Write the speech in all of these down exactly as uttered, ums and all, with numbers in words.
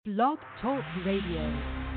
Blog Talk Radio.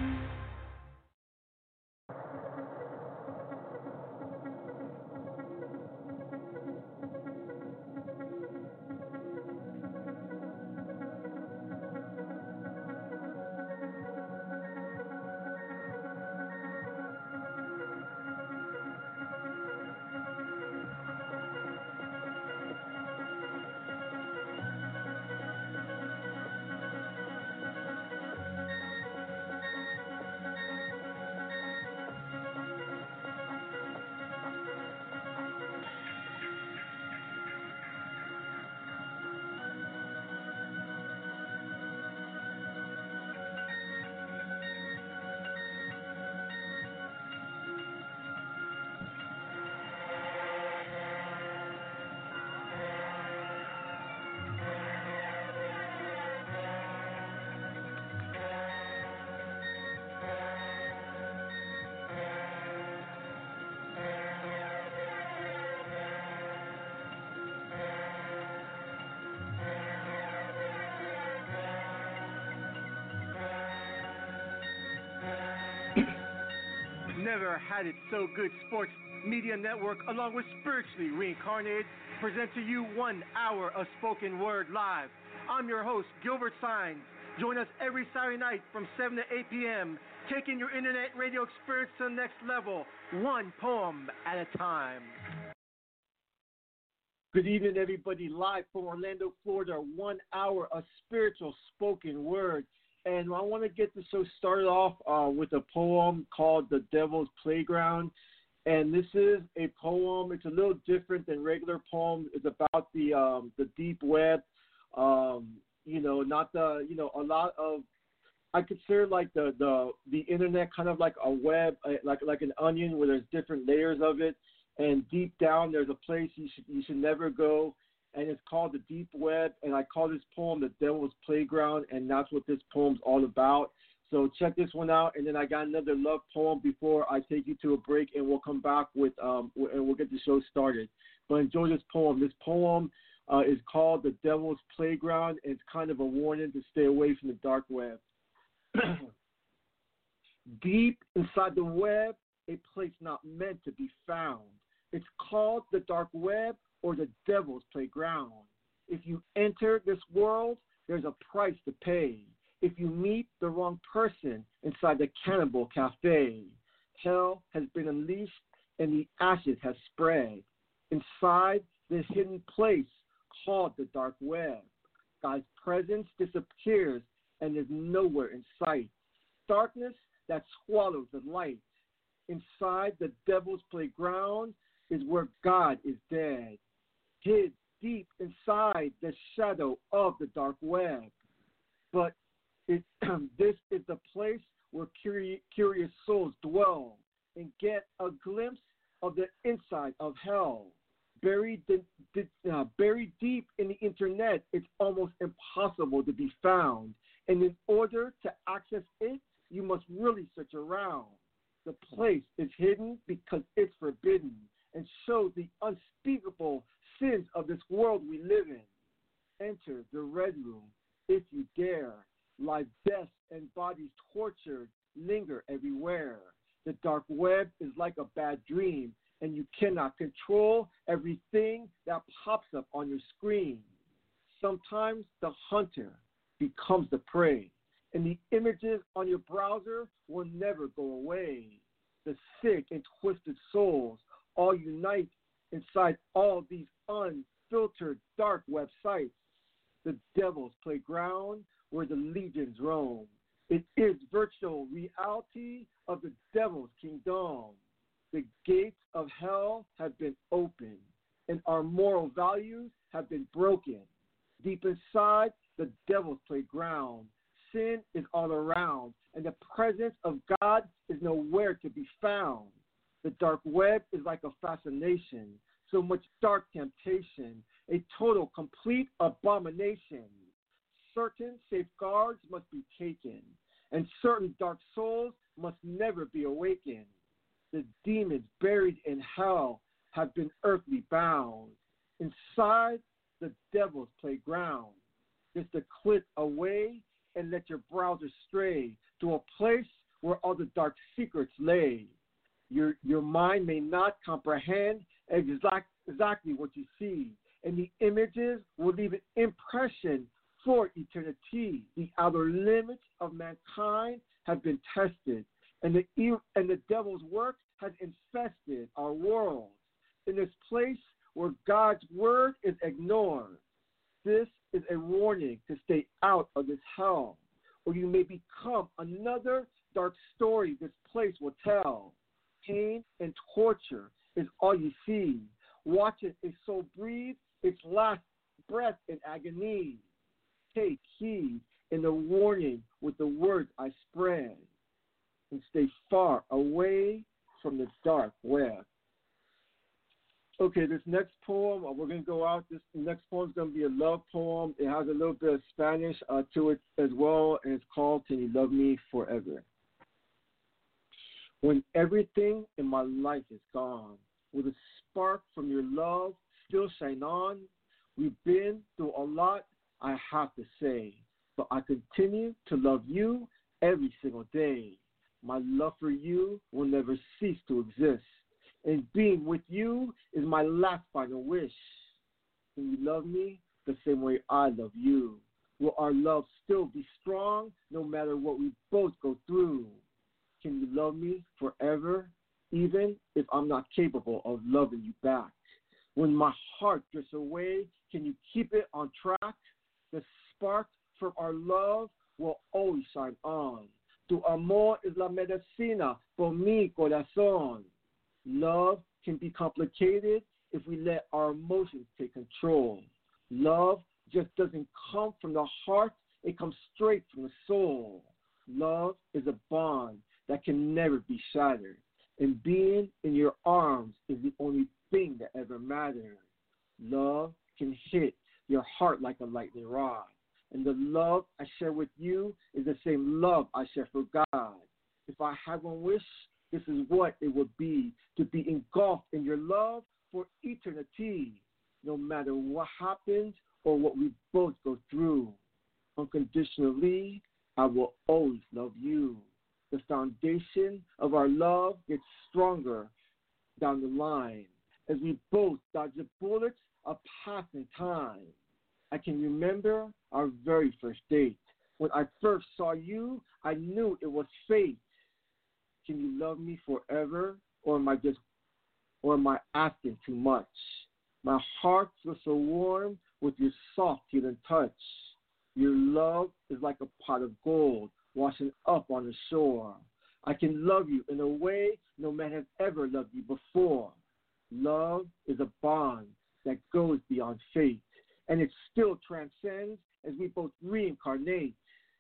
Never Had It So Good Sports Media Network, along with Spiritually Reincarnated, present to you one hour of spoken word live. I'm your host, Gilbert Sines. Join us every Saturday night from seven to eight p.m., taking your internet radio experience to the next level, one poem at a time. Good evening, everybody, live from Orlando, Florida, one hour of spiritual spoken word. And I want to get the show started off uh, with a poem called The Devil's Playground. And this is a poem. It's a little different than regular poems. It's about the um, the deep web. Um, you know, not the, you know, a lot of, I consider like the, the, the internet kind of like a web, uh, like like an onion where there's different layers of it. And deep down, there's a place you should you should never go. And it's called The Deep Web, and I call this poem The Devil's Playground, and that's what this poem's all about. So check this one out, and then I got another love poem before I take you to a break, and we'll come back with, um, and we'll get the show started. But enjoy this poem. This poem uh, is called The Devil's Playground, and it's kind of a warning to stay away from the dark web. Deep inside the web, a place not meant to be found. It's called the dark web, or the devil's playground. If you enter this world, there's a price to pay. If you meet the wrong person inside the cannibal cafe, hell has been unleashed and the ashes have spread. Inside this hidden place called the dark web, God's presence disappears and is nowhere in sight. Darkness that swallows the light. Inside the devil's playground is where God is dead, hid deep inside the shadow of the dark web. But it, this is the place where curi- curious souls dwell and get a glimpse of the inside of hell. Buried, di- di- uh, buried deep in the internet, it's almost impossible to be found. And in order to access it, you must really search around. The place is hidden because it's forbidden and shows the unspeakable sins of this world we live in. Enter the red room if you dare. Live deaths and bodies tortured linger everywhere. The dark web is like a bad dream, and you cannot control everything that pops up on your screen. Sometimes the hunter becomes the prey, and the images on your browser will never go away. The sick and twisted souls all unite inside all these unfiltered dark websites. The devil's playground where the legions roam. It is virtual reality of the devil's kingdom. The gates of hell have been opened, and our moral values have been broken. Deep inside the devil's playground, sin is all around, and the presence of God is nowhere to be found. The dark web is like a fascination, so much dark temptation, a total, complete abomination. Certain safeguards must be taken, and certain dark souls must never be awakened. The demons buried in hell have been earthly bound. Inside the devil's playground, just a click away and let your browser stray to a place where all the dark secrets lay. Your, your mind may not comprehend exact, exactly what you see, and the images will leave an impression for eternity. The outer limits of mankind have been tested, and the, and the devil's work has infested our world. In this place where God's word is ignored, this is a warning to stay out of this hell, or you may become another dark story this place will tell. Pain and torture is all you see. Watching a soul breathe its last breath in agony. Take heed in the warning with the words I spread, and stay far away from the dark web. Okay, this next poem, we're going to go out. This next poem is going to be a love poem. It has a little bit of Spanish uh, to it as well, and it's called Can You Love Me Forever? When everything in my life is gone, will the spark from your love still shine on? We've been through a lot, I have to say, but I continue to love you every single day. My love for you will never cease to exist. And being with you is my last final wish. Can you love me the same way I love you? Will our love still be strong no matter what we both go through? Can you love me forever, even if I'm not capable of loving you back? When my heart drifts away, can you keep it on track? The spark from our love will always shine on. Tu amor es la medicina por mi corazón. Love can be complicated if we let our emotions take control. Love just doesn't come from the heart, it comes straight from the soul. Love is a bond that can never be shattered, and being in your arms is the only thing that ever matters. Love can hit your heart like a lightning rod, and the love I share with you is the same love I share for God. If I had one wish, this is what it would be, to be engulfed in your love for eternity, no matter what happens or what we both go through. Unconditionally, I will always love you. The foundation of our love gets stronger down the line as we both dodge the bullets of passing time. I can remember our very first date. When I first saw you, I knew it was fate. Can you love me forever, or am I just, or am I asking too much? My heart feels so warm with your soft healing touch. Your love is like a pot of gold washing up on the shore. I can love you in a way no man has ever loved you before. Love is a bond that goes beyond fate, and it still transcends as we both reincarnate.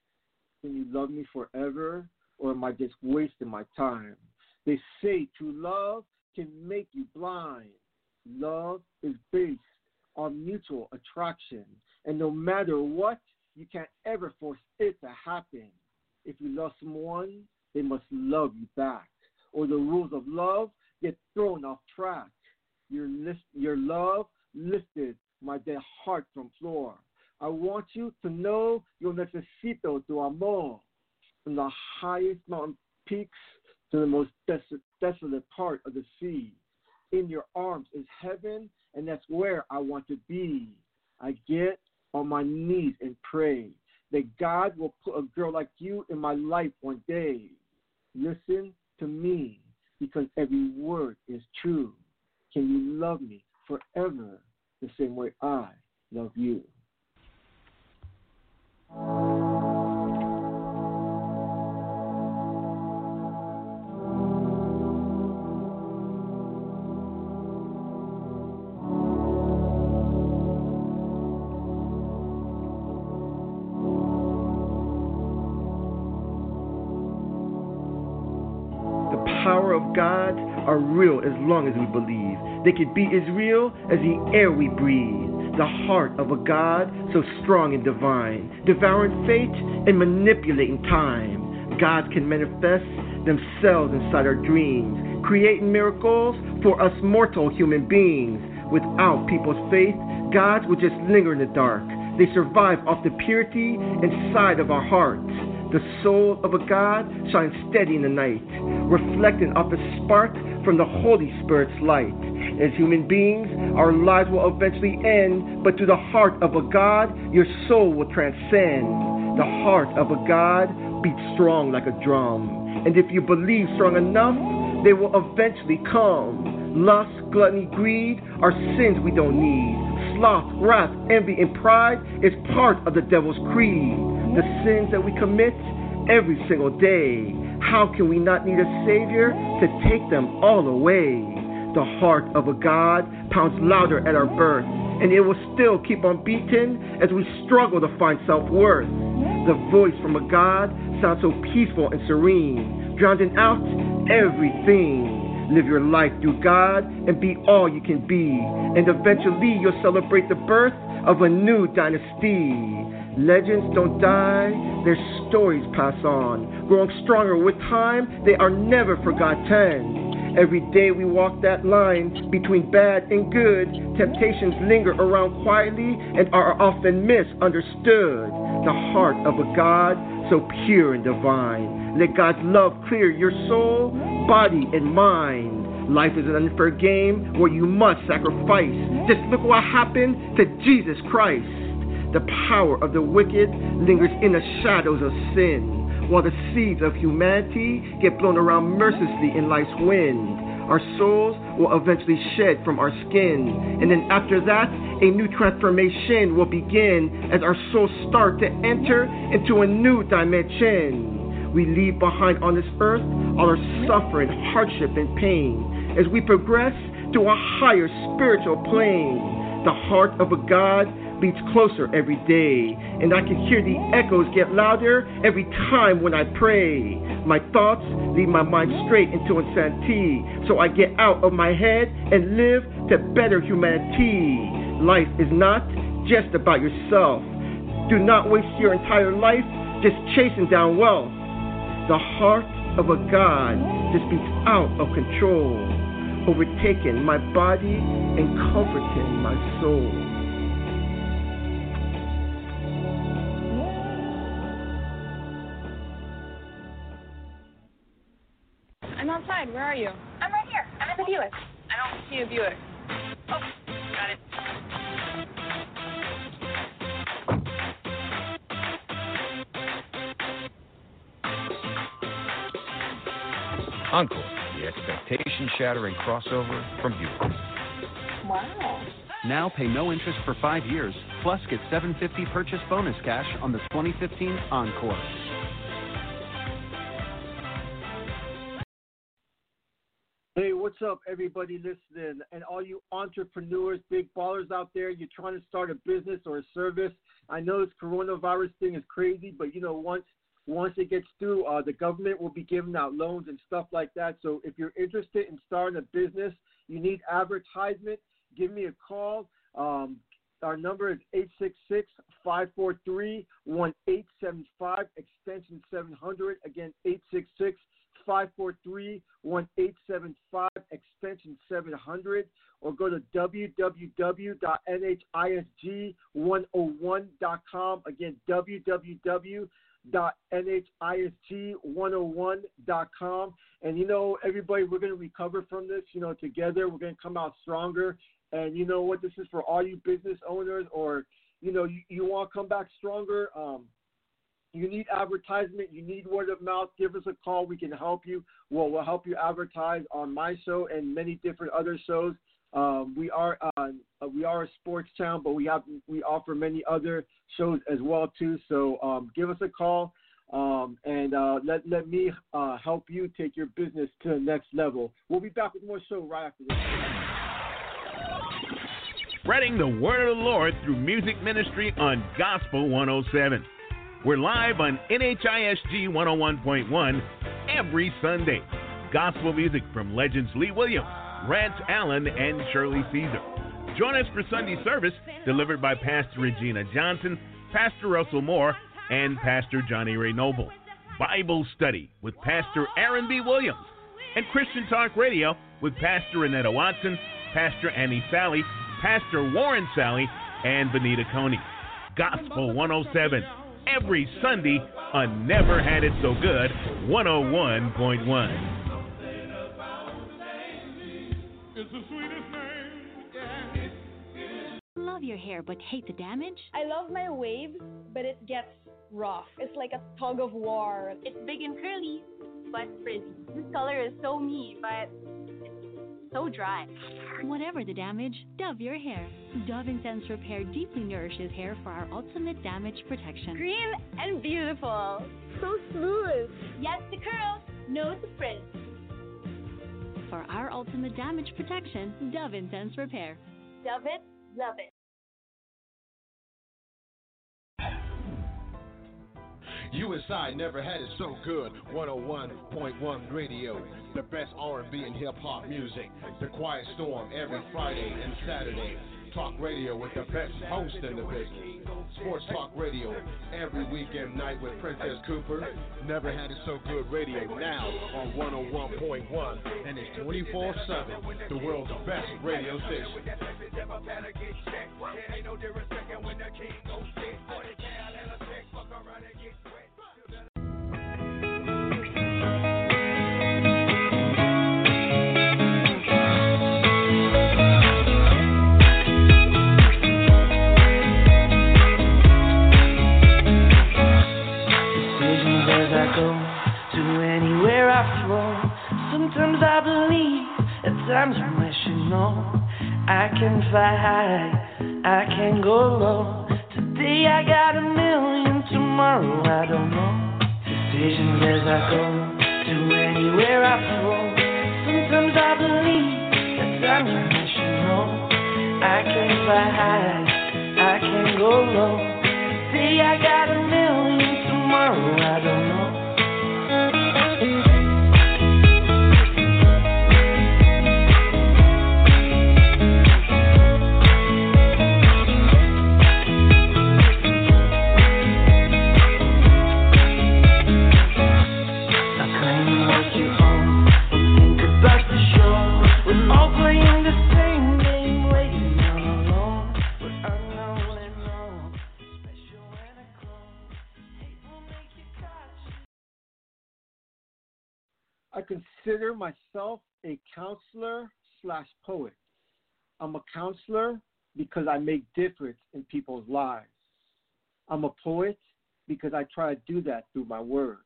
Can you love me forever, or am I just wasting my time? They say true love can make you blind. Love is based on mutual attraction, and no matter what, you can't ever force it to happen. If you love someone, they must love you back, or the rules of love get thrown off track. Your, list, your love lifted my dead heart from floor. I want you to know yo necesito tu amor. From the highest mountain peaks to the most desolate, desolate part of the sea. In your arms is heaven, and that's where I want to be. I get on my knees and pray that God will put a girl like you in my life one day. Listen to me, because every word is true. Can you love me forever the same way I love you? Gods are real as long as we believe. They could be as real as the air we breathe. The heart of a God so strong and divine, devouring fate and manipulating time. Gods can manifest themselves inside our dreams, creating miracles for us mortal human beings. Without people's faith, gods would just linger in the dark, They survive off the purity inside of our hearts. The soul of a God shines steady in the night, reflecting off a spark from the Holy Spirit's light. As human beings, our lives will eventually end, but through the heart of a God, your soul will transcend. The heart of a God beats strong like a drum, and if you believe strong enough, they will eventually come. Lust, gluttony, greed are sins we don't need. Sloth, wrath, envy, and pride is part of the devil's creed. The sins that we commit every single day. How can we not need a Savior to take them all away? The heart of a God pounds louder at our birth, and it will still keep on beating as we struggle to find self-worth. The voice from a God sounds so peaceful and serene, drowning out everything. Live your life through God and be all you can be, and eventually you'll celebrate the birth of a new dynasty. Legends don't die, their stories pass on. Growing stronger with time, they are never forgotten. Every day we walk that line between bad and good. Temptations linger around quietly and are often misunderstood. The heart of a God so pure and divine. Let God's love clear your soul, body, and mind. Life is an unfair game where you must sacrifice. Just look what happened to Jesus Christ. The power of the wicked lingers in the shadows of sin, while the seeds of humanity get blown around mercilessly in life's wind. Our souls will eventually shed from our skin, and then after that, a new transformation will begin as our souls start to enter into a new dimension. We leave behind on this earth all our suffering, hardship, and pain as we progress to a higher spiritual plane. The heart of a God beats closer every day, and I can hear the echoes get louder every time when I pray. My thoughts lead my mind straight into insanity, so I get out of my head and live to better humanity. Life is not just about yourself. Do not waste your entire life just chasing down wealth. The heart of a God just beats out of control, overtaking my body and comforting my soul. I'm outside. Where are you? I'm right here. I'm in the Buick. I don't see a Buick. Oh, got it. Encore, the expectation-shattering crossover from Buick. Wow. Now pay no interest for five years, plus get seven hundred fifty dollars purchase bonus cash on the twenty fifteen Encore. Hey, what's up, everybody listening? And all you entrepreneurs, big ballers out there, you're trying to start a business or a service. I know this coronavirus thing is crazy, but, you know, once once it gets through, uh, the government will be giving out loans and stuff like that. So if you're interested in starting a business, you need advertisement, give me a call. Um, our number is eight six six, five four three, one eight seven five, extension seven hundred. Again, eight six six, five four three, one eight seven five, extension seven hundred, or go to w w w dot n h i s g one oh one dot com. Again, w w w dot n h i s g one oh one dot com. And, you know, everybody, we're going to recover from this, you know, together. We're going to come out stronger. And you know what? This is for all you business owners, or, you know, you, you want to come back stronger. Um, You need advertisement. You need word of mouth. Give us a call. We can help you. Well, we'll help you advertise on my show and many different other shows. Um, we are uh, we are a sports channel, but we have we offer many other shows as well too. So um, give us a call um, and uh, let let me uh, help you take your business to the next level. We'll be back with more show right after this. Spreading the word of the Lord through music ministry on Gospel one oh seven. We're live on N H I S G one oh one point one every Sunday. Gospel music from legends Lee Williams, Rance Allen, and Shirley Caesar. Join us for Sunday service delivered by Pastor Regina Johnson, Pastor Russell Moore, and Pastor Johnny Ray Noble. Bible study with Pastor Aaron B. Williams, and Christian Talk Radio with Pastor Renetta Watson, Pastor Annie Sally, Pastor Warren Sally, and Benita Coney. Gospel one oh seven. Every Sunday on Never Had It So Good one oh one point one. Love your hair but hate the damage? I love my waves, but it gets rough. It's like a tug of war. It's big and curly, but frizzy. This color is so me, but so dry. Whatever the damage, Dove your hair. Dove Intense Repair deeply nourishes hair for our ultimate damage protection. Green and beautiful. So smooth. Yes to curls, no to frizz. For our ultimate damage protection, Dove Intense Repair. Dove it, love it. U S I never had it so good. one oh one point one radio. The best R and B and hip hop music. The Quiet Storm every Friday and Saturday. Talk radio with the best host in the business. Sports Talk Radio every weekend night with Princess Cooper. Never had it so good radio now on one oh one point one, and it's twenty-four seven. The world's best radio station. Sometimes I believe, at times I wish you know I can fly high, I can go low. Today I got a million, tomorrow I don't know. Decisions as I go, to anywhere I flow. Sometimes I believe, at times I wish you know I can fly high, I can go low. Today I got a million, tomorrow I don't know. I consider myself a counselor slash poet. I'm a counselor because I make difference in people's lives. I'm a poet because I try to do that through my words.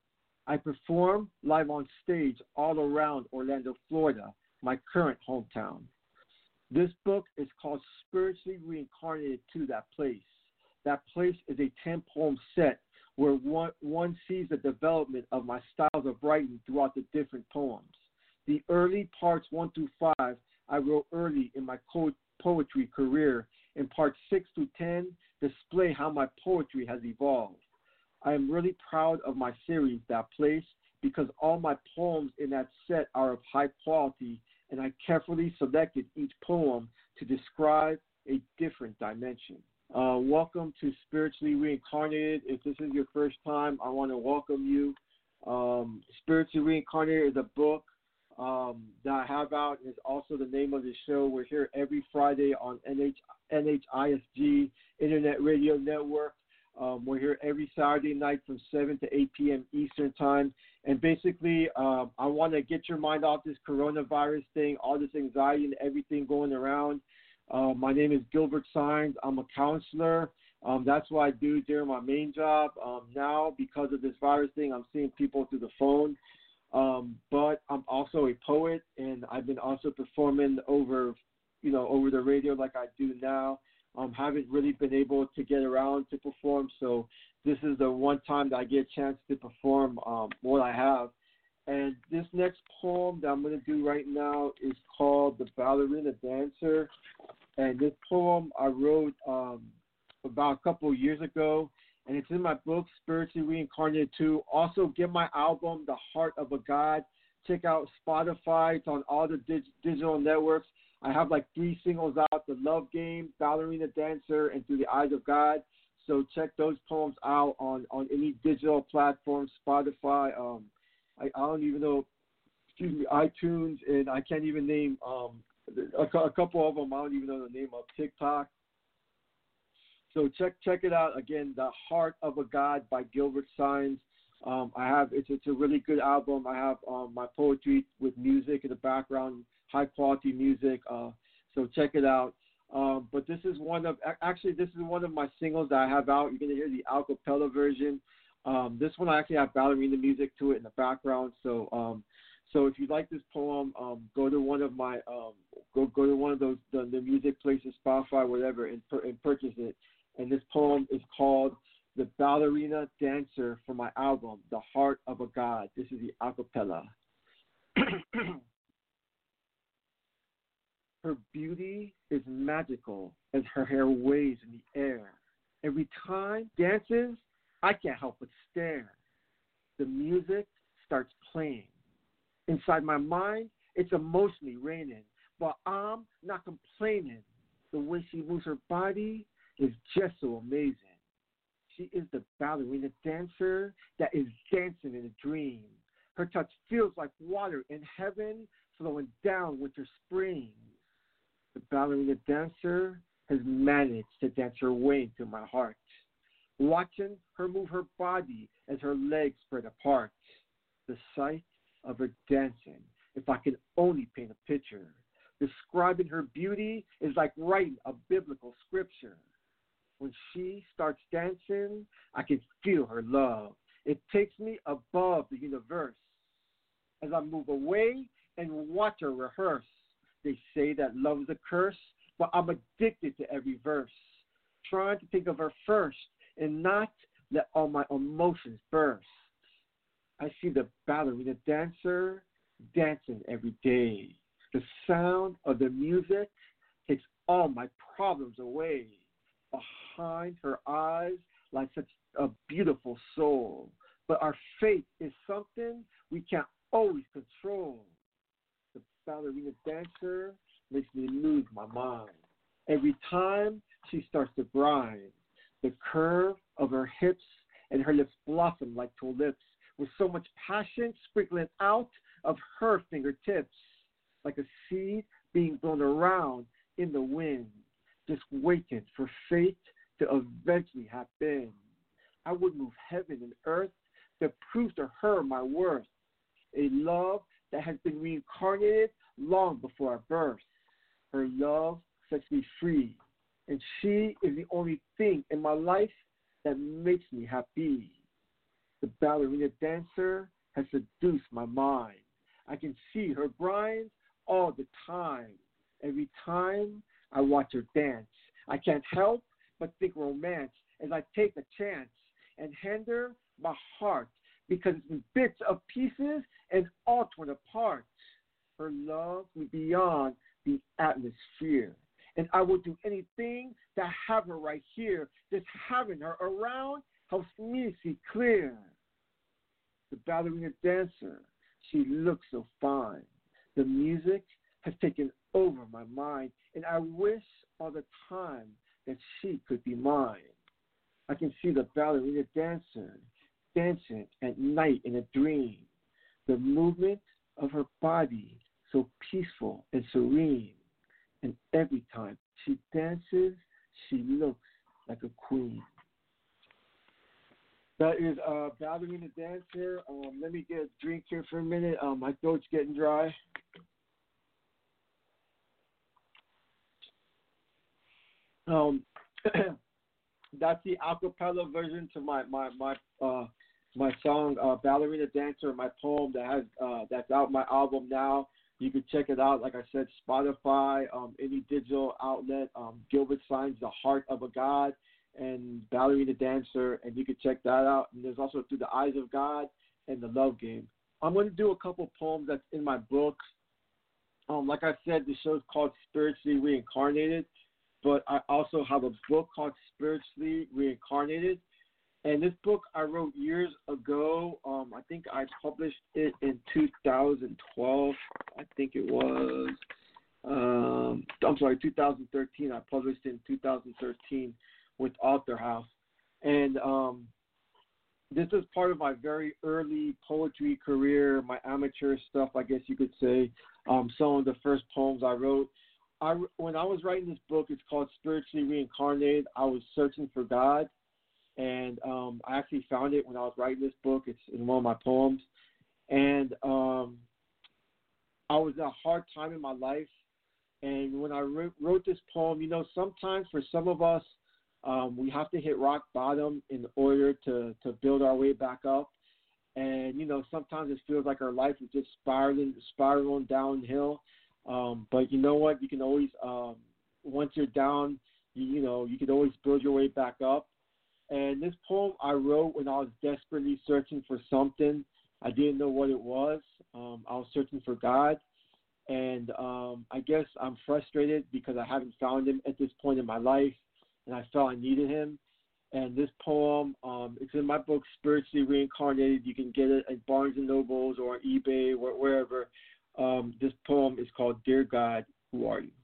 I perform live on stage all around Orlando, Florida, my current hometown. This book is called Spiritually Reincarnated to That Place. That place is a ten-poem set where one, one sees the development of my styles of writing throughout the different poems. The early parts one through five I wrote early in my co- poetry career, and parts six through ten display how my poetry has evolved. I am really proud of my series, That Place, because all my poems in that set are of high quality, and I carefully selected each poem to describe a different dimension. Uh, welcome to Spiritually Reincarnated. If this is your first time, I want to welcome you. Um, Spiritually Reincarnated is a book um, that I have out, and it's also the name of the show. We're here every Friday on N H, N H I S G Internet Radio Network. Um, we're here every Saturday night from seven to eight p.m. Eastern Time. And basically, um, I want to get your mind off this coronavirus thing, all this anxiety and everything going around. Uh, my name is Gilbert Sines. I'm a counselor. Um, that's what I do during my main job. Um, now, because of this virus thing, I'm seeing people through the phone. Um, but I'm also a poet, and I've been also performing over, you know, over the radio like I do now. Um, haven't really been able to get around to perform, so this is the one time that I get a chance to perform um, what I have. And this next poem that I'm going to do right now is called The Ballerina Dancer. And this poem I wrote um, about a couple of years ago, and it's in my book, Spiritually Reincarnated two. Also, get my album, The Heart of a God. Check out Spotify. It's on all the dig- digital networks. I have like three singles out, The Love Game, Ballerina Dancer, and Through the Eyes of God. So check those poems out on, on any digital platform, Spotify. Um, I, I don't even know, excuse me, iTunes, and I can't even name um, a, a couple of them. I don't even know the name of TikTok. So check check it out again. The Heart of a God by Gilbert Sines. Um, I have it's it's a really good album. I have um, my poetry with music in the background, high quality music. Uh, so check it out. Um, but this is one of actually this is one of my singles that I have out. You're gonna hear the a cappella version. Um, this one I actually have ballerina music to it in the background. So um, so if you like this poem, um, go to one of my um, go go to one of those the, the music places, Spotify, whatever, and, and purchase it. And this poem is called "The Ballerina Dancer" for my album, "The Heart of a God." This is the a cappella. Her beauty is magical as her hair waves in the air. Every time dances, I can't help but stare. The music starts playing. Inside my mind, it's emotionally raining, but I'm not complaining. The way she moves her body is just so amazing. She is the ballerina dancer that is dancing in a dream. Her touch feels like water in heaven flowing down winter springs. The ballerina dancer has managed to dance her way into my heart, watching her move her body as her legs spread apart. The sight of her dancing, if I could only paint a picture. Describing her beauty is like writing a biblical scripture. When she starts dancing, I can feel her love. It takes me above the universe. As I move away and watch her rehearse, they say that love is a curse, but I'm addicted to every verse, trying to think of her first and not let all my emotions burst. I see the ballerina dancer dancing every day. The sound of the music takes all my problems away. Behind her eyes lies such a beautiful soul, but our fate is something we can't always control. The ballerina dancer makes me lose my mind. Every time she starts to grind, the curve of her hips and her lips blossom like tulips, with so much passion sprinkling out of her fingertips, like a seed being blown around in the wind, just waiting for fate to eventually happen. I would move heaven and earth to prove to her my worth, a love that has been reincarnated long before our birth. Her love sets me free, and she is the only thing in my life that makes me happy. The ballerina dancer has seduced my mind. I can see her grind all the time. Every time I watch her dance, I can't help but think romance as I take a chance and hand her my heart, because it's in bits of pieces and all torn apart. Her love is beyond the atmosphere, and I will do anything to have her right here. Just having her around helps me see clear. The ballerina dancer, she looks so fine. The music has taken over my mind, and I wish all the time that she could be mine. I can see the ballerina dancer dancing at night in a dream. The movement of her body so peaceful and serene. And every time she dances, she looks like a queen. That is uh, Ballerina Dancer. Um, let me get a drink here for a minute. Um, my throat's getting dry. Um, that's the acapella version to my my my uh, my song uh, Ballerina Dancer, my poem that has uh, that's out my album now. You can check it out, like I said, Spotify, um, any digital outlet, um, Gilbert Sines, The Heart of a God, and Ballerina Dancer, and you can check that out. And there's also Through the Eyes of God and The Love Game. I'm going to do a couple poems that's in my book. Um, like I said, the show's called Spiritually Reincarnated, but I also have a book called Spiritually Reincarnated. And this book I wrote years ago. Um, I think I published it in two thousand twelve. I think it was. Um, I'm sorry, two thousand thirteen. I published it in two thousand thirteen with Author House. And um, this is part of my very early poetry career, my amateur stuff, I guess you could say. Um, some of the first poems I wrote. I, when I was writing this book, it's called Spiritually Reincarnated. I was searching for God, and um, I actually found it when I was writing this book. It's in one of my poems. And um, I was in a hard time in my life. And when I re- wrote this poem, you know, sometimes for some of us, um, we have to hit rock bottom in order to, to build our way back up. And, you know, sometimes it feels like our life is just spiraling, spiraling downhill. Um, but you know what? You can always, um, once you're down, you, you know, you can always build your way back up. And this poem I wrote when I was desperately searching for something. I didn't know what it was. Um, I was searching for God. And um, I guess I'm frustrated because I haven't found him at this point in my life. And I felt I needed him. And this poem, um, it's in my book, Spiritually Reincarnated. You can get it at Barnes and Nobles or on eBay or wherever. Um, this poem is called Dear God, Who Are You?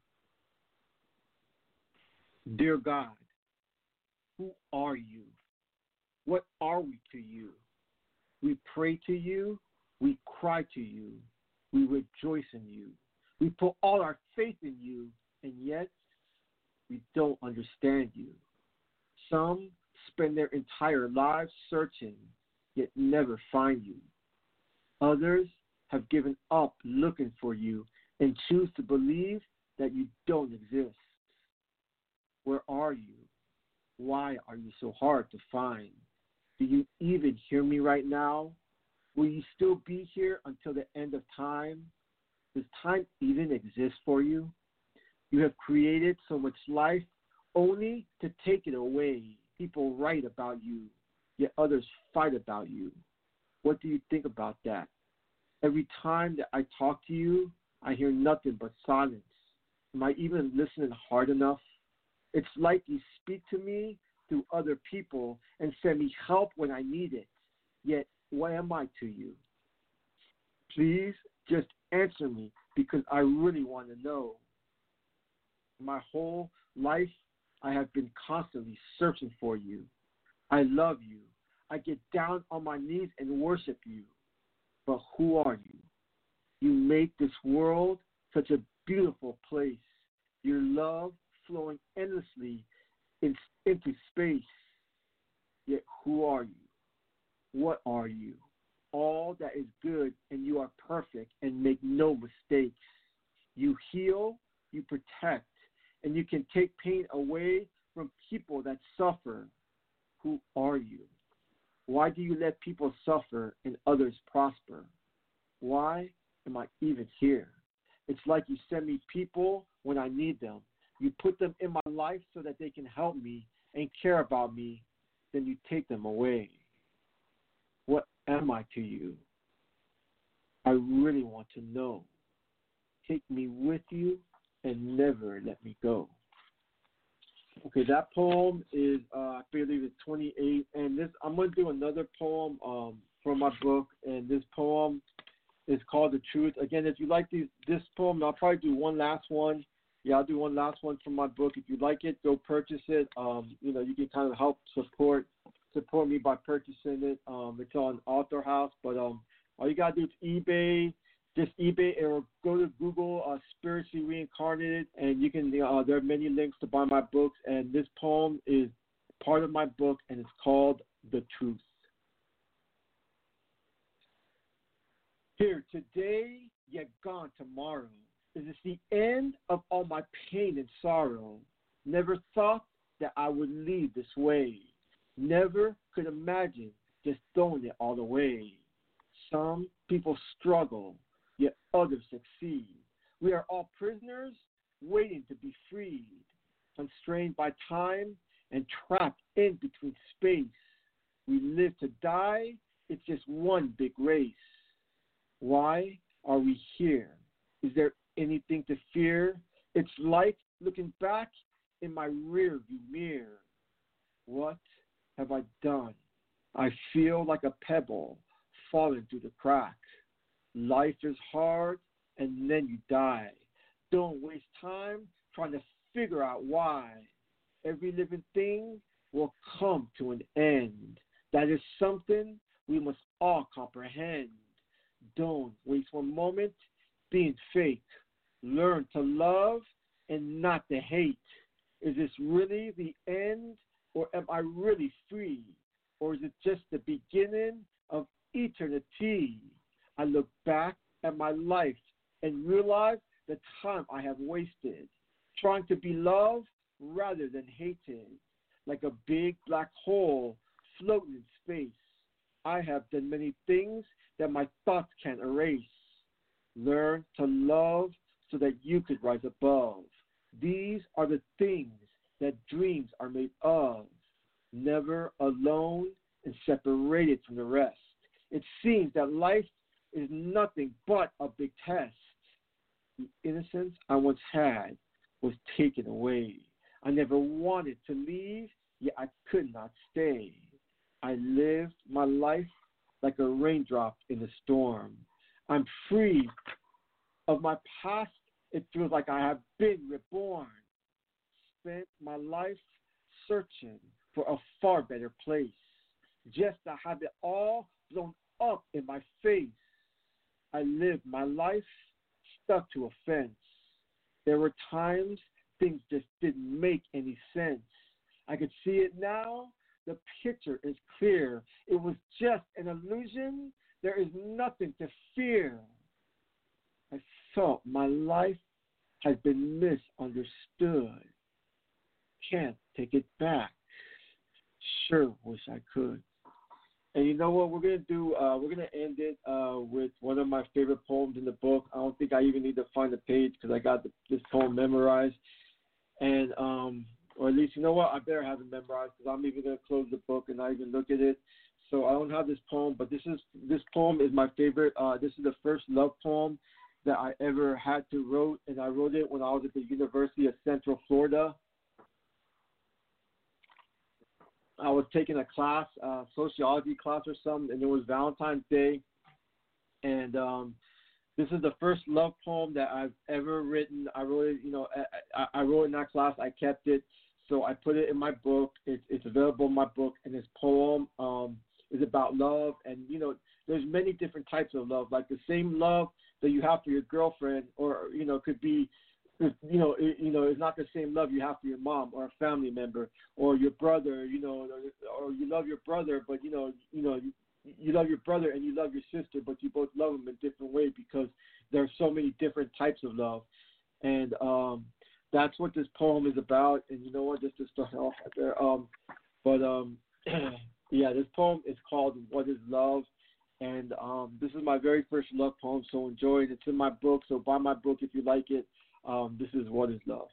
Dear God, who are you? What are we to you? We pray to you. We cry to you. We rejoice in you. We put all our faith in you, and yet we don't understand you. Some spend their entire lives searching, yet never find you. Others have given up looking for you and choose to believe that you don't exist. Where are you? Why are you so hard to find? Do you even hear me right now? Will you still be here until the end of time? Does time even exist for you? You have created so much life only to take it away. People write about you, yet others fight about you. What do you think about that? Every time that I talk to you, I hear nothing but silence. Am I even listening hard enough? It's like you speak to me through other people and send me help when I need it. Yet, what am I to you? Please just answer me because I really want to know. My whole life, I have been constantly searching for you. I love you. I get down on my knees and worship you. But who are you? You make this world such a beautiful place. Your love flowing endlessly in, into space. Yet who are you? What are you? All that is good, and you are perfect and make no mistakes. You heal, you protect, and you can take pain away from people that suffer. Who are you? Why do you let people suffer and others prosper? Why am I even here? It's like you send me people when I need them. You put them in my life so that they can help me and care about me. Then you take them away. What am I to you? I really want to know. Take me with you and never let me go. Okay, that poem is, uh, I believe it's twenty-eight, and this I'm going to do another poem um, from my book, and this poem is called The Truth. Again, if you like these, this poem, I'll probably do one last one. Yeah, I'll do one last one from my book. If you like it, go purchase it. Um, you know, you can kind of help support support me by purchasing it. Um, it's on Author House, but um, all you got to do is eBay. Just eBay or go to Google, uh, Spiritually Reincarnated, and you can. Uh, there are many links to buy my books, and this poem is part of my book, and it's called The Truth. Here today, yet gone tomorrow. Is this the end of all my pain and sorrow? Never thought that I would leave this way. Never could imagine just throwing it all away. Some people struggle, yet others succeed. We are all prisoners waiting to be freed, constrained by time and trapped in between space. We live to die, it's just one big race. Why are we here? Is there anything to fear? It's like looking back in my rearview mirror. What have I done? I feel like a pebble falling through the crack. Life is hard, and then you die. Don't waste time trying to figure out why. Every living thing will come to an end. That is something we must all comprehend. Don't waste one moment being fake. Learn to love and not the hate? Is this really the end, or am I really free? Or is it just the beginning of eternity? I look back at my life and realize the time I have wasted trying to be loved rather than hated, like a big black hole floating in space. I have done many things that my thoughts can't erase. Learn to love so that you could rise above. These are the things that dreams are made of. Never alone and separated from the rest. It seems that life is nothing but a big test. The innocence I once had was taken away. I never wanted to leave, yet I could not stay. I lived my life like a raindrop in the storm. I'm free of my past. It feels like I have been reborn. Spent my life searching for a far better place, just to have it all blown up in my face. I lived my life stuck to a fence. There were times things just didn't make any sense. I could see it now. The picture is clear. It was just an illusion. There is nothing to fear. I felt my life has been misunderstood. Can't take it back. Sure wish I could. And you know what we're gonna do? Uh, we're gonna end it uh, with one of my favorite poems in the book. I don't think I even need to find the page because I got the, this poem memorized. And um, or at least you know what? I better have it memorized because I'm even gonna close the book and not even look at it. So I don't have this poem, but this is this poem is my favorite. Uh, this is the first love poem that I ever had to wrote, and I wrote it when I was at the University of Central Florida. I was taking a class, uh, sociology class or something, and it was Valentine's Day. And um, this is the first love poem that I've ever written. I wrote it, you know, I, I wrote it in that class. I kept it, so I put it in my book. It's, it's available in my book, and this poem um, is about love. And you know, there's many different types of love. Like the same love that you have for your girlfriend, or you know, could be. You know, it, you know, it's not the same love you have for your mom or a family member or your brother. You know, or, or you love your brother, but you know, you know, you, you love your brother and you love your sister, but you both love them in different ways because there are so many different types of love, and um, that's what this poem is about. And you know what, just to start off right there, um, but um, yeah, this poem is called "What Is Love." And um, this is my very first love poem, so enjoy it. It's in my book, so buy my book if you like it. Um, this is What Is Love.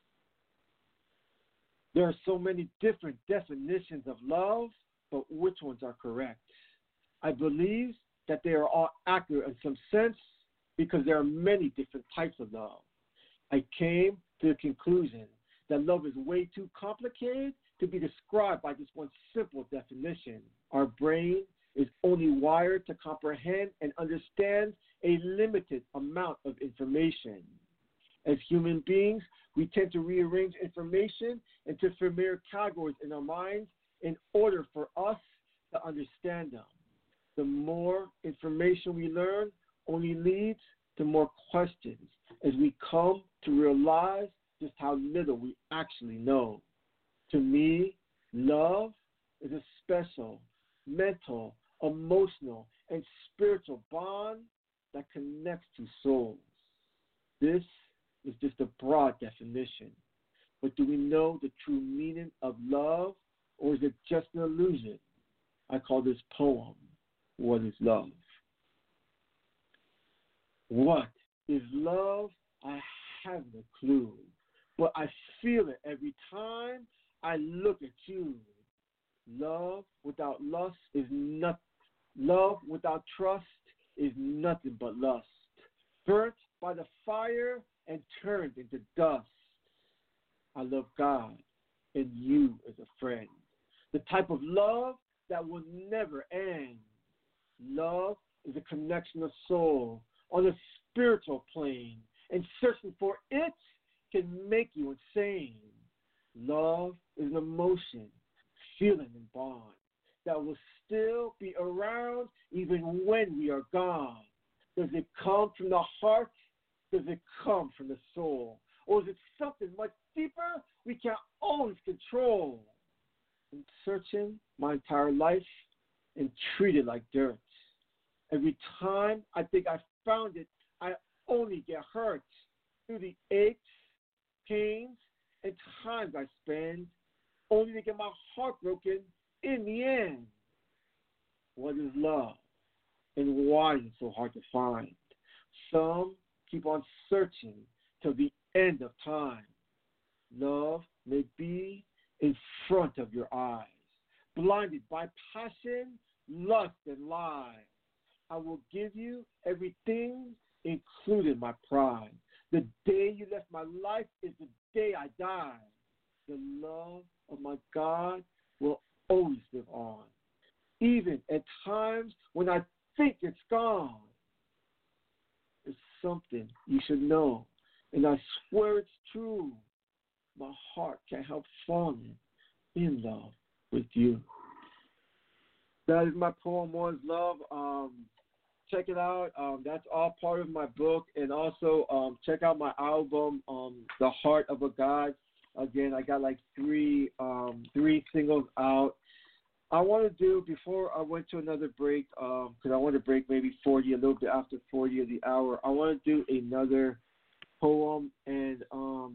There are so many different definitions of love, but which ones are correct? I believe that they are all accurate in some sense because there are many different types of love. I came to the conclusion that love is way too complicated to be described by just one simple definition. Our brain is only wired to comprehend and understand a limited amount of information. As human beings, we tend to rearrange information into familiar categories in our minds in order for us to understand them. The more information we learn only leads to more questions as we come to realize just how little we actually know. To me, love is a special, mental, emotional, and spiritual bond that connects two souls. This is just a broad definition. But do we know the true meaning of love, or is it just an illusion? I call this poem, What is Love? What is love? I haven't a clue, but I feel it every time I look at you. Love without lust is not. Love without trust is nothing but lust. Burnt by the fire and turned into dust. I love God and you as a friend. The type of love that will never end. Love is a connection of soul on a spiritual plane, and searching for it can make you insane. Love is an emotion, feeling, and bond that will still be around even when we are gone. Does it come from the heart? Does it come from the soul? Or is it something much deeper we can't always control? I'm searching my entire life and treated like dirt. Every time I think I found it, I only get hurt through the aches, pains, and times I spend, only to get my heart broken in the end. What is love, and why is it so hard to find? Some keep on searching till the end of time. Love may be in front of your eyes, blinded by passion, lust, and lies. I will give you everything, including my pride. The day you left my life is the day I die. The love of my God will always live on, even at times when I think it's gone. It's something you should know, and I swear it's true. My heart can't help falling in love with you. That is my poem, One's Love. Um, check it out. Um, that's all part of my book. And also um, check out my album, um, The Heart of a God. Again, I got like three um, three singles out. I want to do, before I went to another break, because um, I want to break maybe forty, a little bit after forty of the hour, I want to do another poem. And um,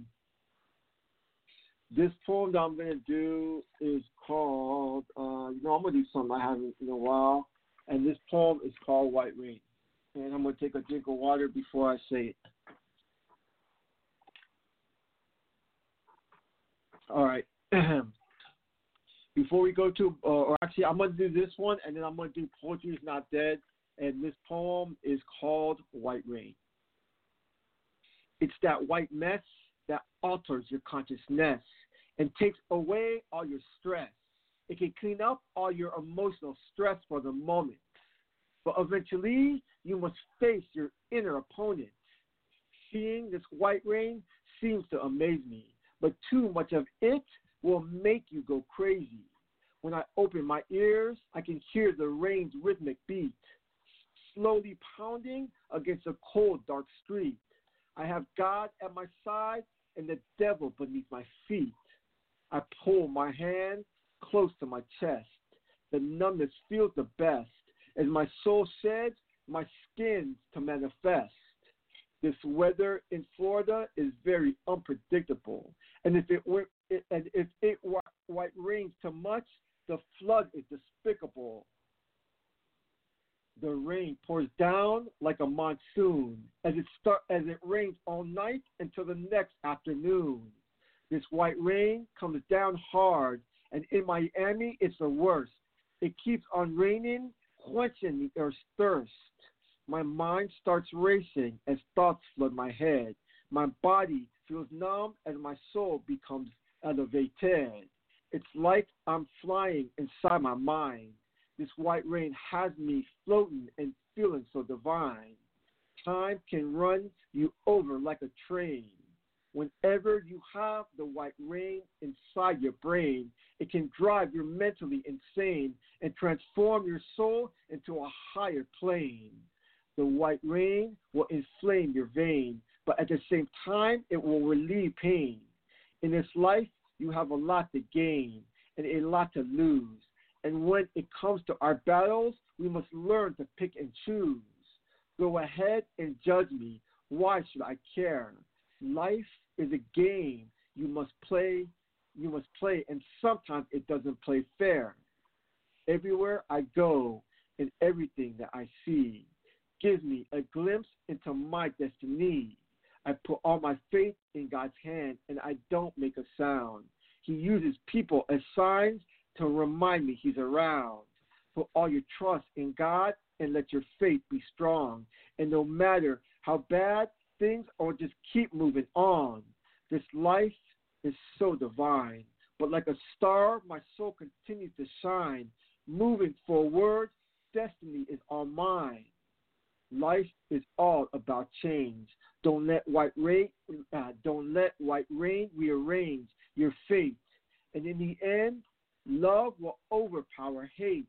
this poem that I'm going to do is called, uh, you know, I'm going to do something I haven't in a while. And this poem is called White Rain. And I'm going to take a drink of water before I say it. All right. Before we go to, uh, or actually, I'm going to do this one, and then I'm going to do Poetry is Not Dead. And this poem is called White Rain. It's that white mess that alters your consciousness and takes away all your stress. It can clean up all your emotional stress for the moment. But eventually, you must face your inner opponent. Seeing this white rain seems to amaze me, but too much of it will make you go crazy. When I open my ears, I can hear the rain's rhythmic beat, slowly pounding against a cold, dark street. I have God at my side and the devil beneath my feet. I pull my hand close to my chest. The numbness feels the best. As my soul sheds, my skin's to manifest. This weather in Florida is very unpredictable. And if it were, and if it white rains too much, the flood is despicable. The rain pours down like a monsoon as it start as it rains all night until the next afternoon. This white rain comes down hard, and in Miami it's the worst. It keeps on raining, quenching the earth's thirst. My mind starts racing as thoughts flood my head. My body feels numb and my soul becomes elevated. It's like I'm flying inside my mind. This white rain has me floating and feeling so divine. Time can run you over like a train. Whenever you have the white rain inside your brain, it can drive you mentally insane and transform your soul into a higher plane. The white rain will inflame your vein, but at the same time, it will relieve pain. In this life, you have a lot to gain and a lot to lose. And when it comes to our battles, we must learn to pick and choose. Go ahead and judge me. Why should I care? Life is a game you must play, you must play, and sometimes it doesn't play fair. Everywhere I go and everything that I see gives me a glimpse into my destiny. I put all my faith in God's hand, and I don't make a sound. He uses people as signs to remind me he's around. Put all your trust in God and let your faith be strong. And no matter how bad things are, just keep moving on. This life is so divine, but like a star, my soul continues to shine. Moving forward, destiny is all mine. Life is all about change. Don't let white rain, uh, don't let white rain rearrange your fate. And in the end, love will overpower hate.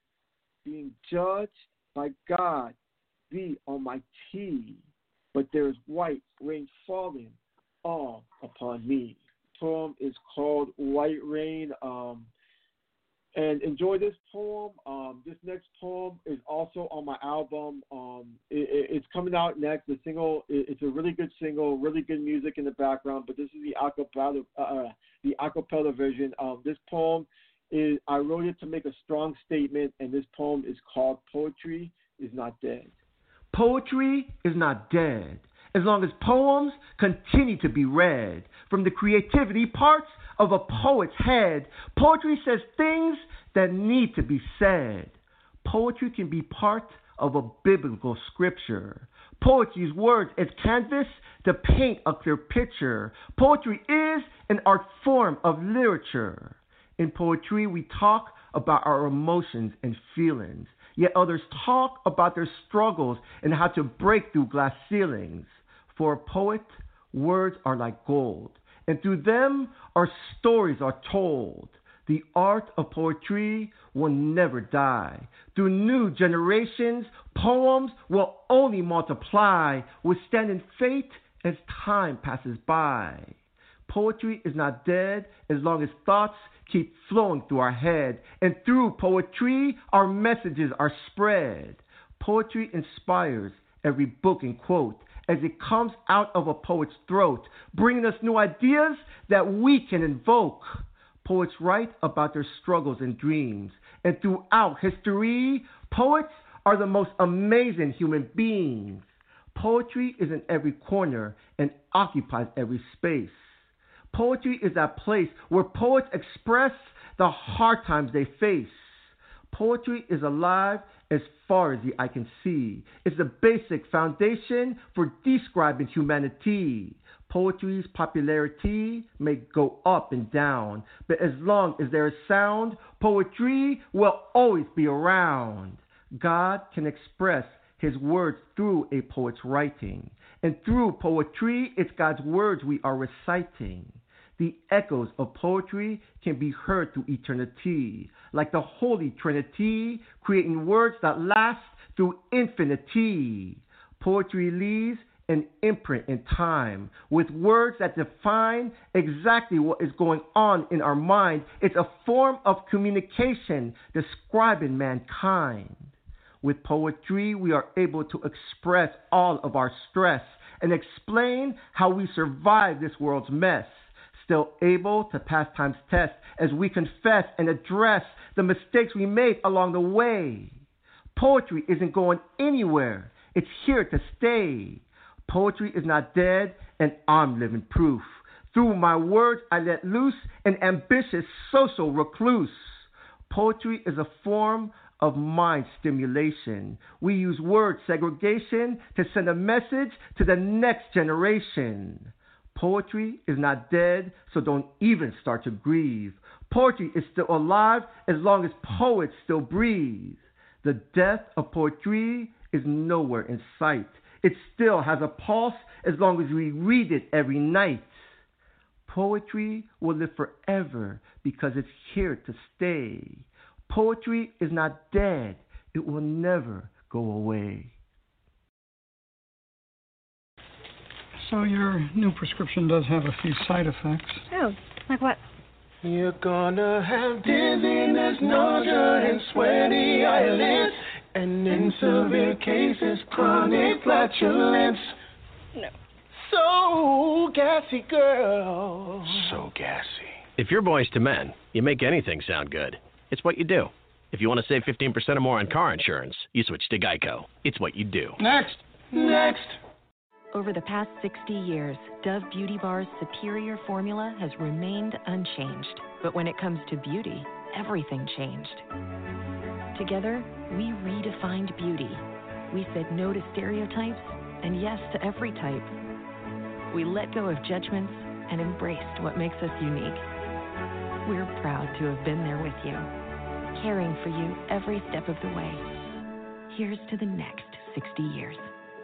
Being judged by God, be on my T. But there is white rain falling all upon me. The poem is called White Rain. Um, and enjoy this poem. Um, this next poem is also on my album. Um, it, it, it's coming out next. The single, it, it's a really good single, really good music in the background. But this is the acapella, uh, the acapella version. Um, this poem is I wrote it to make a strong statement, and this poem is called "Poetry is Not Dead." Poetry is not dead as long as poems continue to be read from the creativity parts of a poet's head. Poetry says things that need to be said. Poetry can be part of a biblical scripture. Poetry's words as canvas to paint a clear picture. Poetry is an art form of literature. In poetry, we talk about our emotions and feelings, yet others talk about their struggles and how to break through glass ceilings. For a poet, words are like gold, and through them our stories are told. The art of poetry will never die. Through new generations, poems will only multiply, withstanding fate as time passes by. Poetry is not dead as long as thoughts keep flowing through our head, and through poetry our messages are spread. Poetry inspires every book and quote as it comes out of a poet's throat, bringing us new ideas that we can invoke. Poets write about their struggles and dreams, and throughout history, poets are the most amazing human beings. Poetry is in every corner and occupies every space. Poetry is that place where poets express the hard times they face. Poetry is alive as far as the eye can see. It's the basic foundation for describing humanity. Poetry's popularity may go up and down, but as long as there is sound, poetry will always be around. God can express his words through a poet's writing, and through poetry, it's God's words we are reciting. The echoes of poetry can be heard through eternity, like the Holy Trinity, creating words that last through infinity. Poetry leaves an imprint in time, with words that define exactly what is going on in our mind. It's a form of communication describing mankind. With poetry, we are able to express all of our stress and explain how we survive this world's mess. Still able to pass time's test as we confess and address the mistakes we made along the way. Poetry isn't going anywhere. It's here to stay. Poetry is not dead, and I'm living proof. Through my words, I let loose an ambitious social recluse. Poetry is a form of mind stimulation. We use word segregation to send a message to the next generation. Poetry is not dead, so don't even start to grieve. Poetry is still alive as long as poets still breathe. The death of poetry is nowhere in sight. It still has a pulse as long as we read it every night. Poetry will live forever because it's here to stay. Poetry is not dead. It will never go away. So your new prescription does have a few side effects. Oh, like what? You're gonna have dizziness, nausea, and sweaty eyelids, and in severe cases, chronic flatulence. No. So gassy, girl. So gassy. If you're Boys to Men, you make anything sound good. It's what you do. If you want to save fifteen percent or more on car insurance, you switch to Geico. It's what you do. Next. Next. Over the past sixty years, Dove Beauty Bar's superior formula has remained unchanged. But when it comes to beauty, everything changed. Together, we redefined beauty. We said no to stereotypes and yes to every type. We let go of judgments and embraced what makes us unique. We're proud to have been there with you, caring for you every step of the way. Here's to the next sixty years.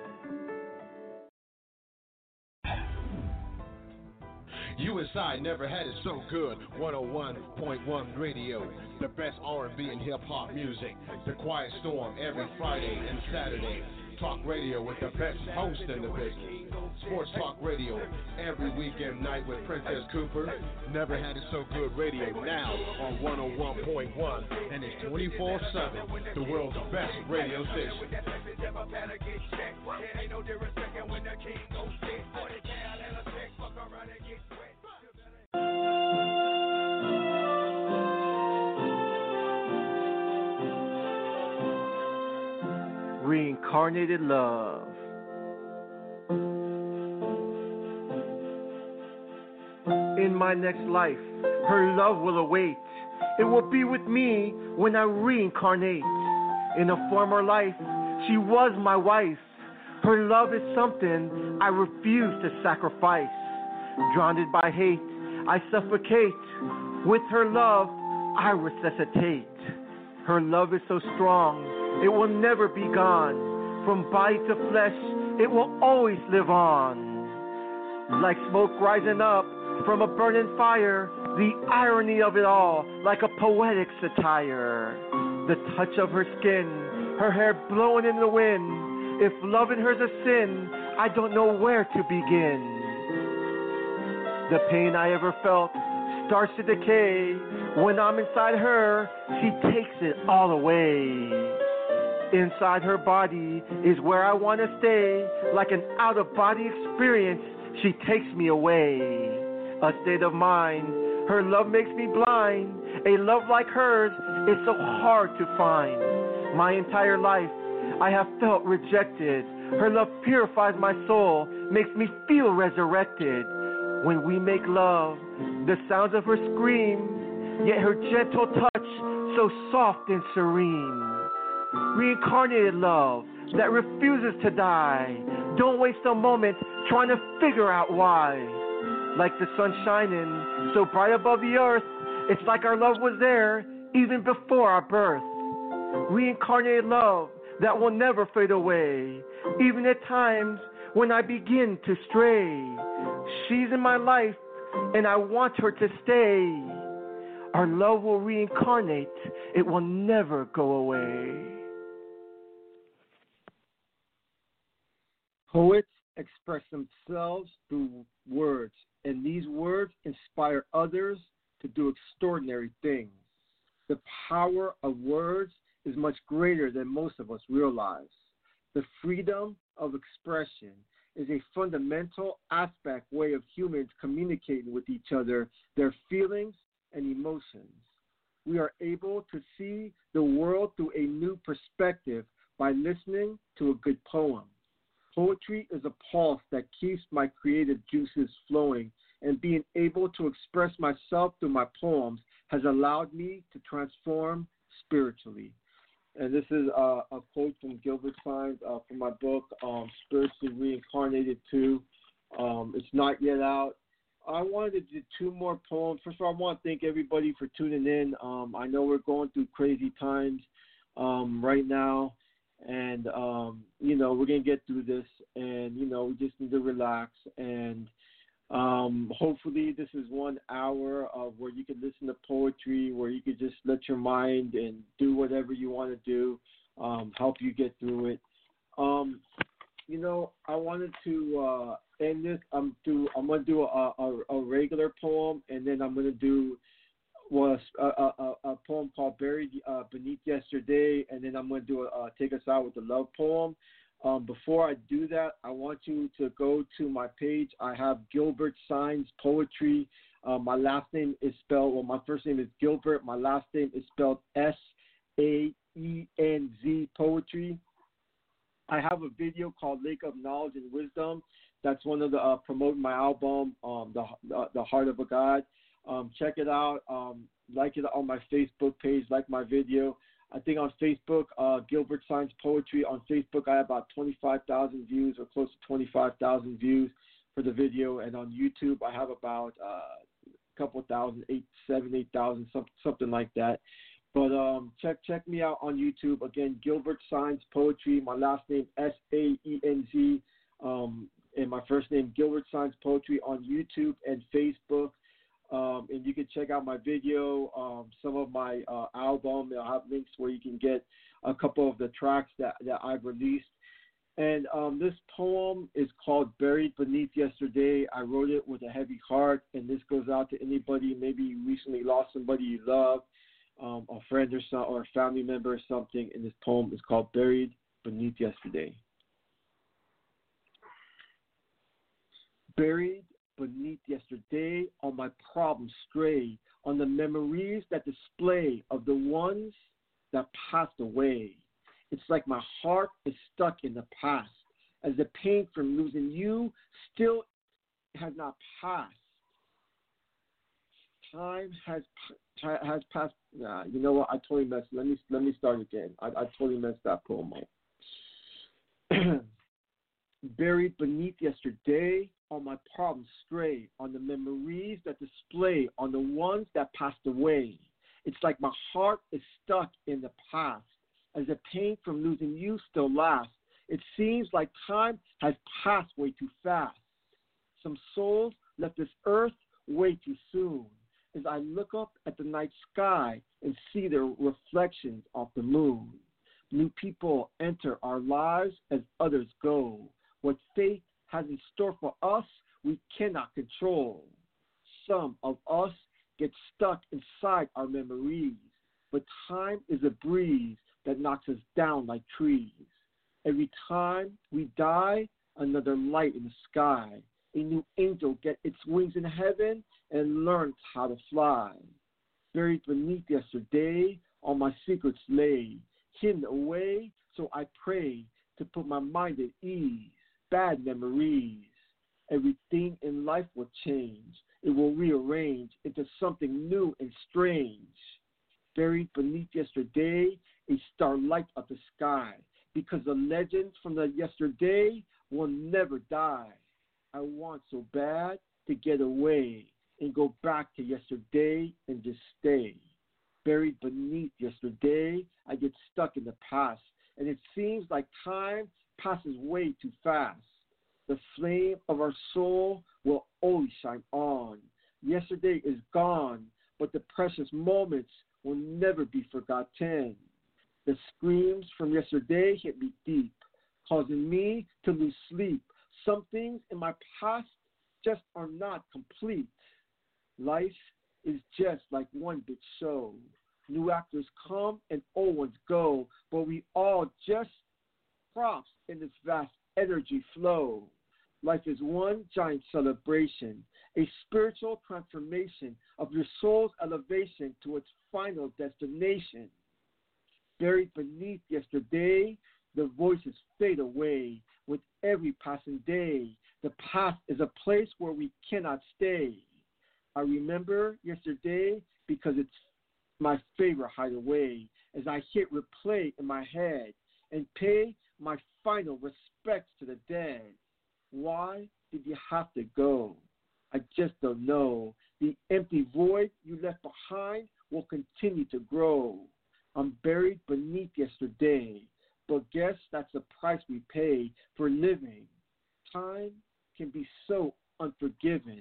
U S I never had it so good. one oh one point one Radio, the best R and B and hip hop music. The Quiet Storm every Friday and Saturday. Talk radio with the best host in the business. Sports Talk Radio every weekend night with Princess Cooper. Never Had It So Good Radio now on one oh one point one, and it's twenty-four seven, the world's best radio station. Reincarnated love. In my next life, her love will await. It will be with me when I reincarnate. In a former life, she was my wife. Her love is something I refuse to sacrifice. Drowned by hate, I suffocate. With her love, I resuscitate. Her love is so strong, it will never be gone. From body to flesh, it will always live on. Like smoke rising up from a burning fire, the irony of it all, like a poetic satire. The touch of her skin, her hair blowing in the wind. If loving her's a sin, I don't know where to begin. The pain I ever felt starts to decay. When I'm inside her, she takes it all away. Inside her body is where I want to stay. Like an out-of-body experience, she takes me away. A state of mind, her love makes me blind. A love like hers is so hard to find. My entire life, I have felt rejected. Her love purifies my soul, makes me feel resurrected. When we make love, the sounds of her scream, yet her gentle touch, so soft and serene. Reincarnated love that refuses to die. Don't waste a moment trying to figure out why. Like the sun shining so bright above the earth, it's like our love was there even before our birth. Reincarnated love that will never fade away, even at times when I begin to stray. She's in my life and I want her to stay. Our love will reincarnate, it will never go away. Poets express themselves through words, and these words inspire others to do extraordinary things. The power of words is much greater than most of us realize. The freedom of expression is a fundamental aspect way of humans communicating with each other, their feelings and emotions. We are able to see the world through a new perspective by listening to a good poem. Poetry is a pulse that keeps my creative juices flowing, and being able to express myself through my poems has allowed me to transform spiritually. And this is uh, a quote from Gilbert Symes uh, from my book, um, Spiritually Reincarnated two. Um, it's not yet out. I wanted to do two more poems. First of all, I want to thank everybody for tuning in. Um, I know we're going through crazy times um, right now. And, um, you know, we're going to get through this. And, you know, we just need to relax. And um, hopefully this is one hour of where you can listen to poetry, where you could just let your mind and do whatever you want to do, um, help you get through it. Um, you know, I wanted to uh, end this. I'm, do, I'm going to do a, a, a regular poem, and then I'm going to do was a, a, a poem called Buried uh, Beneath Yesterday, and then I'm going to do a, uh, take us out with the love poem. Um, before I do that, I want you to go to my page. I have Gilbert Symes Poetry. Uh, my last name is spelled, well, my first name is Gilbert. My last name is spelled S A E N Z Poetry. I have a video called Lake of Knowledge and Wisdom. That's one of the, uh, promoting my album, um, the, the The Heart of a God. Um, check it out. Um, like it on my Facebook page. Like my video. I think on Facebook, uh, Gilbert Symes Poetry. On Facebook, I have about twenty-five thousand views, or close to twenty-five thousand views for the video. And on YouTube, I have about uh, a couple thousand, eight, seven, eight thousand, some, something like that. But um, check check me out on YouTube. Again, Gilbert Symes Poetry. My last name, S A E N Z. Um, and my first name, Gilbert Symes Poetry, on YouTube and Facebook. Um, and you can check out my video, um, some of my uh, album. I'll have links where you can get a couple of the tracks that, that I've released. And um, this poem is called Buried Beneath Yesterday. I wrote it with a heavy heart, and this goes out to anybody, maybe you recently lost somebody you love, um, a friend or, some, or a family member or something, and this poem is called Buried Beneath Yesterday. Buried beneath yesterday, on my problems stray, on the memories that display of the ones that passed away. It's like my heart is stuck in the past, as the pain from losing you still has not passed. Time has has passed. Nah, you know what? I totally messed. Let me let me start again. I, I totally messed that poem up. Buried beneath yesterday, on my problems stray, on the memories that display, on the ones that passed away. It's like my heart is stuck in the past, as the pain from losing you still lasts. It seems like time has passed way too fast. Some souls left this earth way too soon, as I look up at the night sky and see their reflections off the moon. New people enter our lives as others go. What fate has in store for us, we cannot control. Some of us get stuck inside our memories, but time is a breeze that knocks us down like trees. Every time we die, another light in the sky. A new angel gets its wings in heaven and learns how to fly. Buried beneath yesterday, all my secrets lay, hidden away, so I pray to put my mind at ease. Bad memories. Everything in life will change. It will rearrange into something new and strange. Buried beneath yesterday, a star lights up the sky, because the legends from the yesterday will never die. I want so bad to get away and go back to yesterday and just stay. Buried beneath yesterday, I get stuck in the past, and it seems like time passes way too fast. The flame of our soul will always shine on. Yesterday is gone, but the precious moments will never be forgotten. The screams from yesterday hit me deep, causing me to lose sleep. Some things in my past just are not complete. Life is just like one big show. New actors come and old ones go, but we all just props in this vast energy flow. Life is one giant celebration, a spiritual transformation of your soul's elevation to its final destination. Buried beneath yesterday, the voices fade away with every passing day. The past is a place where we cannot stay. I remember yesterday because it's my favorite hideaway, as I hit replay in my head and pay my final respects to the dead. Why did you have to go? I just don't know. The empty void you left behind will continue to grow. I'm buried beneath yesterday, but guess that's the price we pay for living. Time can be so unforgiving.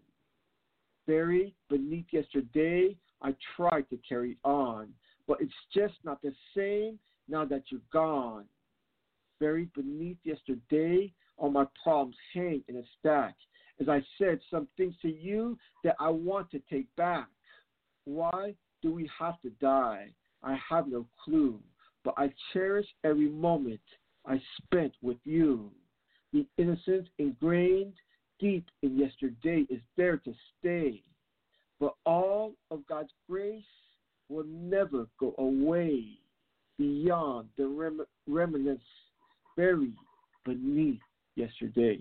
Buried beneath yesterday, I tried to carry on, but it's just not the same now that you're gone. Buried beneath yesterday, all my problems hang in a stack, as I said some things to you that I want to take back. Why do we have to die? I have no clue, but I cherish every moment I spent with you. The innocence ingrained deep in yesterday is there to stay, but all of God's grace will never go away beyond the rem- remnants buried beneath yesterday.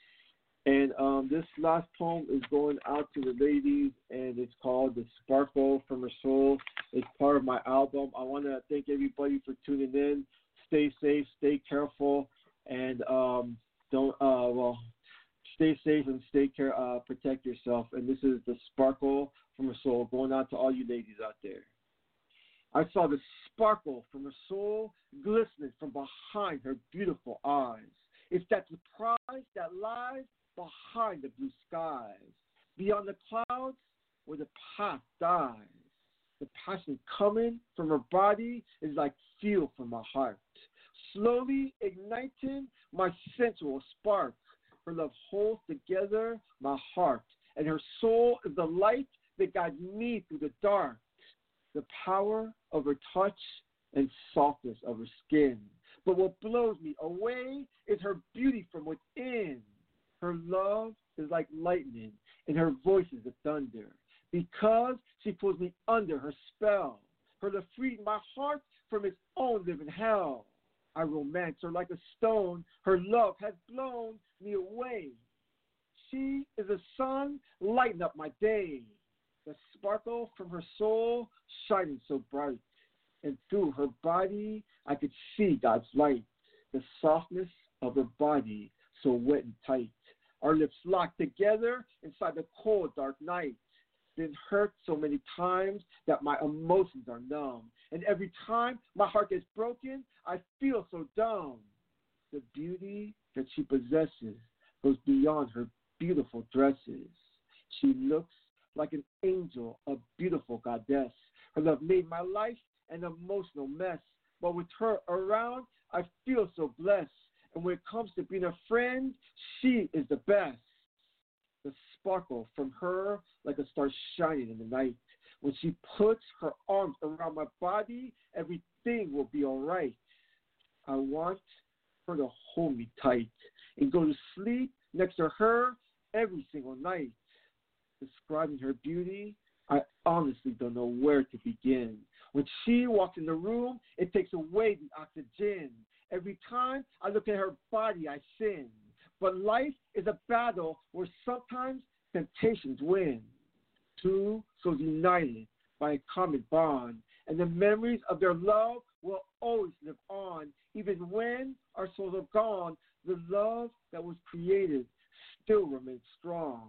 And um, this last poem is going out to the ladies, and it's called The Sparkle from Her Soul. It's part of my album. I want to thank everybody for tuning in. Stay safe, stay careful, and um, don't, uh, well, stay safe and stay care, uh, protect yourself. And this is The Sparkle from Her Soul, going out to all you ladies out there. I saw the sparkle from her soul glistening from behind her beautiful eyes. It's that surprise that lies behind the blue skies, beyond the clouds where the past dies. The passion coming from her body is like fuel from her heart. slowly igniting my sensual spark. Her love holds together my heart, and her soul is the light that guides me through the dark. The power of her touch and softness of her skin. But what blows me away is her beauty from within. Her love is like lightning, and her voice is the thunder, because she pulls me under her spell. Her love frees my heart from its own living hell. I romance her like a stone. Her love has blown me away. She is the sun lighting up my day. The sparkle from her soul shining so bright. And through her body, I could see God's light. The softness of her body so wet and tight. Our lips locked together inside the cold, dark night. Been hurt so many times that my emotions are numb. And every time my heart gets broken, I feel so dumb. The beauty that she possesses goes beyond her beautiful dresses. She looks like an angel, a beautiful goddess. Her love made my life an emotional mess. But with her around, I feel so blessed. And when it comes to being a friend, she is the best. The sparkle from her like a star shining in the night. When she puts her arms around my body, everything will be all right. I want her to hold me tight and go to sleep next to her every single night. Describing her beauty, I honestly don't know where to begin. When she walks in the room, it takes away the oxygen. Every time I look at her body, I sin. But life is a battle where sometimes temptations win. Two souls united by a common bond, and the memories of their love will always live on. Even when our souls are gone, the love that was created still remains strong.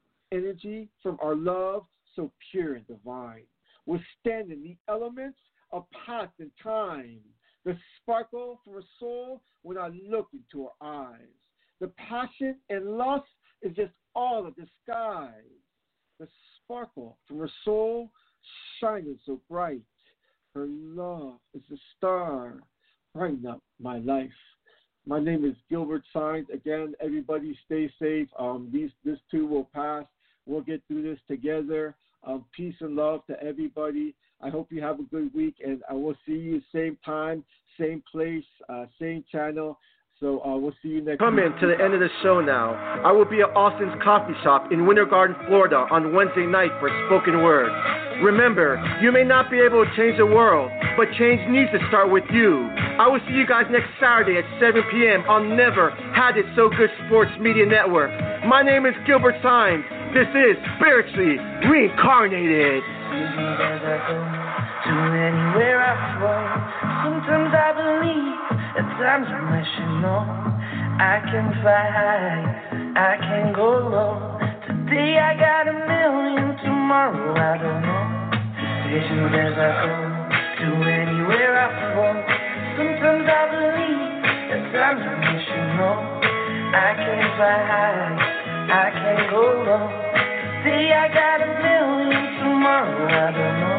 Energy from our love so pure and divine, withstanding the elements of past and time. The sparkle from her soul when I look into her eyes. The passion and lust is just all a disguise. The sparkle from her soul shining so bright. Her love is the star brightening up my life. My name is Gilbert Sines. Again, everybody stay safe. Um, these this too will pass. We'll get through this together. Um, peace and love to everybody. I hope you have a good week, and I will see you same time, same place, uh, same channel. So uh, we'll see you next Come week. in to the end of the show now. I will be at Austin's Coffee Shop in Winter Garden, Florida on Wednesday night for spoken word. Remember, you may not be able to change the world, but change needs to start with you. I will see you guys next Saturday at seven p.m. on Never Had It So Good Sports Media Network. My name is Gilbert Sines. This is Spiritually Reincarnated. To anywhere I fall, sometimes I believe, at times I wish you know, I can fly high, I can go low. Today I got a million, tomorrow I don't know. Visions as I go, to anywhere I fall, sometimes I believe, at times I wish you know, I can fly high, I can go low. Today I got a million, tomorrow I don't know.